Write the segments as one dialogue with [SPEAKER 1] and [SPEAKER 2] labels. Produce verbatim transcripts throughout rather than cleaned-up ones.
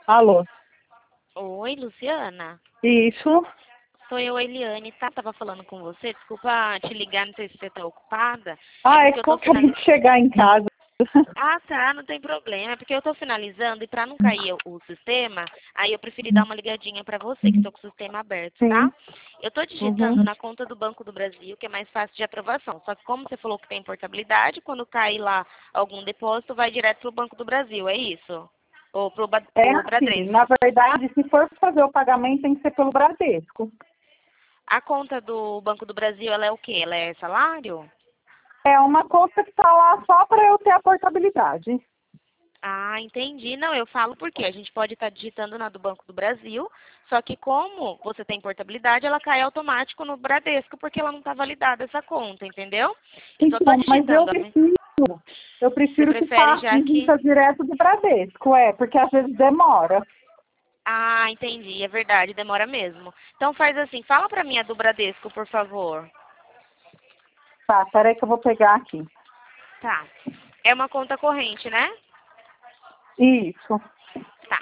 [SPEAKER 1] Alô?
[SPEAKER 2] Oi, Luciana.
[SPEAKER 1] Isso?
[SPEAKER 2] Sou eu, Eliane, tá? Tava falando com você. Desculpa te ligar, não sei se você tá ocupada. É
[SPEAKER 1] Ah, é
[SPEAKER 2] porque eu
[SPEAKER 1] que eu
[SPEAKER 2] tô
[SPEAKER 1] acabei de
[SPEAKER 2] finalizando.
[SPEAKER 1] chegar em casa.
[SPEAKER 2] Ah, tá, não tem problema. É porque eu tô finalizando e pra não cair o, o sistema, aí eu preferi dar uma ligadinha pra você, que tô com o sistema aberto, tá?
[SPEAKER 1] Sim.
[SPEAKER 2] Eu tô digitando
[SPEAKER 1] Uhum.
[SPEAKER 2] na conta do Banco do Brasil, que é mais fácil de aprovação. Só que como você falou que tem portabilidade, quando cair lá algum depósito, vai direto pro Banco do Brasil, é isso? Ou pro, Ba-
[SPEAKER 1] É
[SPEAKER 2] pro
[SPEAKER 1] assim, na
[SPEAKER 2] Bradesco?
[SPEAKER 1] verdade, se for fazer o pagamento, tem que ser pelo Bradesco.
[SPEAKER 2] A conta do Banco do Brasil, ela é o quê? Ela é salário?
[SPEAKER 1] É uma conta que está lá só para eu ter a portabilidade.
[SPEAKER 2] Ah, entendi. Não, eu falo porque a gente pode estar digitando na do Banco do Brasil, só que como você tem portabilidade, ela cai automático no Bradesco, porque ela não está validada essa conta, entendeu? Eu só estou
[SPEAKER 1] Então, mas eu
[SPEAKER 2] digitando. a mi-
[SPEAKER 1] prefiro, eu
[SPEAKER 2] Você
[SPEAKER 1] prefiro que
[SPEAKER 2] prefere
[SPEAKER 1] faça
[SPEAKER 2] já que...
[SPEAKER 1] digita direto do Bradesco, é, porque às vezes demora.
[SPEAKER 2] Ah, entendi, é verdade, demora mesmo. Então faz assim, fala pra mim a do Bradesco, por favor.
[SPEAKER 1] Tá, peraí que eu vou pegar aqui.
[SPEAKER 2] Tá. É uma conta corrente, né?
[SPEAKER 1] Isso.
[SPEAKER 2] Tá.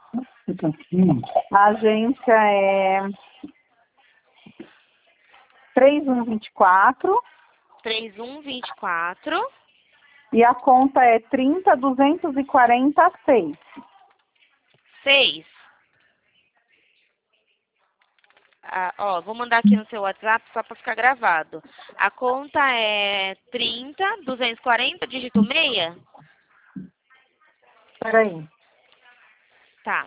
[SPEAKER 1] A agência é três um dois quatro
[SPEAKER 2] três um dois quatro
[SPEAKER 1] e a conta é trinta duzentos e quarenta seis.
[SPEAKER 2] seis. Ah, ó, vou mandar aqui no seu WhatsApp só para ficar gravado. A conta é trinta, duzentos e quarenta, dígito seis?
[SPEAKER 1] Peraí.
[SPEAKER 2] Tá.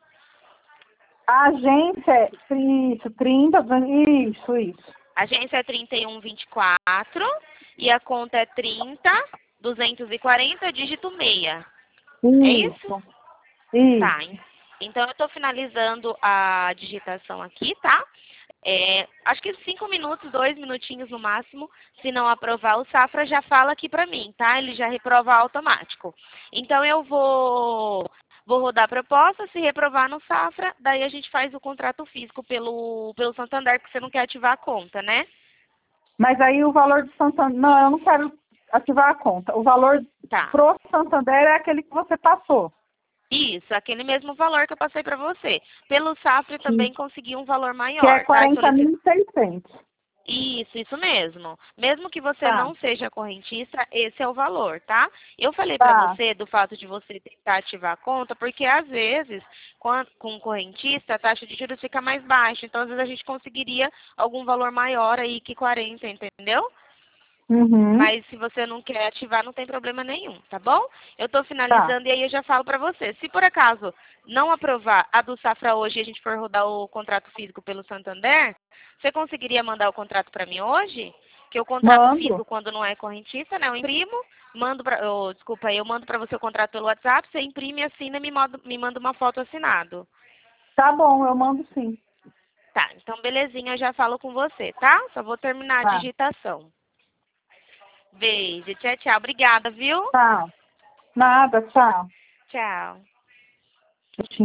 [SPEAKER 1] A agência é isso, trinta, isso, isso.
[SPEAKER 2] A agência é trinta e um vinte e quatro e a conta é trinta, duzentos e quarenta, dígito seis. É isso?
[SPEAKER 1] Isso,
[SPEAKER 2] Tá.
[SPEAKER 1] isso.
[SPEAKER 2] en- Então eu estou finalizando a digitação aqui, tá? É, acho que cinco minutos, dois minutinhos no máximo. Se não aprovar, o Safra já fala aqui pra mim, tá? Ele já reprova automático. Então eu vou vou rodar a proposta, se reprovar no Safra, daí a gente faz o contrato físico pelo pelo Santander, porque você não quer ativar a conta, né?
[SPEAKER 1] Mas aí o valor do Santander. Não, eu não quero ativar a conta. O valor
[SPEAKER 2] Tá.
[SPEAKER 1] pro Santander é aquele que você passou.
[SPEAKER 2] Isso, aquele mesmo valor que eu passei pra você. Pelo Safra
[SPEAKER 1] Que,
[SPEAKER 2] também consegui um valor
[SPEAKER 1] que é
[SPEAKER 2] maior, tá? Eu
[SPEAKER 1] quarenta
[SPEAKER 2] solicito.
[SPEAKER 1] mil e seiscentos.
[SPEAKER 2] Isso, isso mesmo. Mesmo que você
[SPEAKER 1] Tá,
[SPEAKER 2] não seja correntista, esse é o valor, tá? Eu falei pra
[SPEAKER 1] tá.
[SPEAKER 2] você do fato de você tentar ativar a conta, porque às vezes, com, com um correntista, a taxa de juros fica mais baixa. Então, às vezes, a gente conseguiria algum valor maior aí que quarenta, entendeu?
[SPEAKER 1] Uhum.
[SPEAKER 2] Mas se você não quer ativar, não tem problema nenhum, tá bom? Eu estou
[SPEAKER 1] Tá.
[SPEAKER 2] finalizando e aí eu já falo para você. Se por acaso não aprovar a do Safra hoje e a gente for rodar o contrato físico pelo Santander, você conseguiria mandar o contrato para mim hoje? Que o contrato
[SPEAKER 1] Mando.
[SPEAKER 2] físico, quando não é correntista, né? Eu imprimo, mando para... Oh, desculpa, eu mando para você o contrato pelo WhatsApp, você imprime, assina e me manda, me manda uma foto assinado.
[SPEAKER 1] Tá bom, eu mando sim.
[SPEAKER 2] Tá, então belezinha, eu já falo com você, tá? Só vou terminar a
[SPEAKER 1] Tá.
[SPEAKER 2] digitação. Beijo, tchau, tchau. Obrigada, viu?
[SPEAKER 1] Tá. Nada, tchau.
[SPEAKER 2] Tchau.